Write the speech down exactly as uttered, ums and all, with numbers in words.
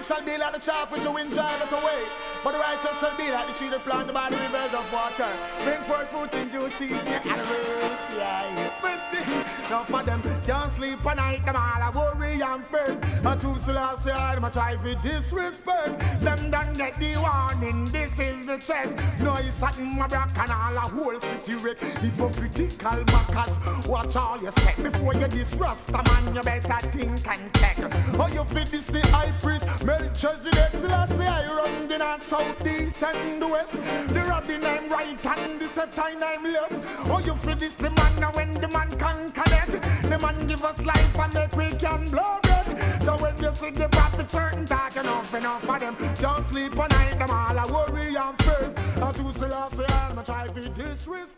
wicked shall be like the chaff which the wind drive it away. But the righteous shall be like the tree that plant by the rivers of water. Bring forth fruit in due season, and reverse, yeah. Mercy. Now for them can't sleep at night, them all a worry and fear. A two Selassie, them a try for disrespect. Them done get the warning, this is the check. No, it's something my black and all a whole city wreck. Hypocritical mockers, watch all you step. Before you disrust a man, you better think and check. Oh, you fit this the high priest, Melchizedek Selassie, I run the north, south, east and the west. The rabbin I'm right and the septine I'm left. Oh, you fit this the man, now when the man can connect. The man give us life and make we can blow breath. So when you see the prophet certain talk enough, enough for them. Don't sleep at night, them all a worry and fear. I do Selassie, I'm a try for disrespect.